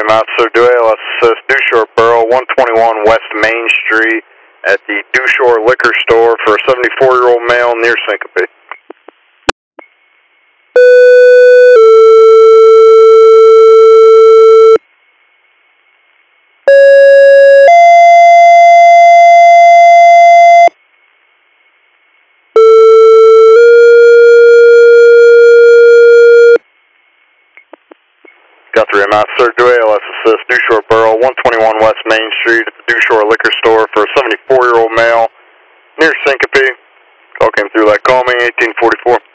Mount Sir Dual assist Dewshore Borough, 121 West Main Street at the Dewshore Liquor Store for a 74-year-old male near Syncope. Got 3 Mount Sir Dual assist Dewshore Borough, 121 West Main Street at the Dewshore Liquor Store for a 74-year-old male near Syncope. Call came through like call me 1844.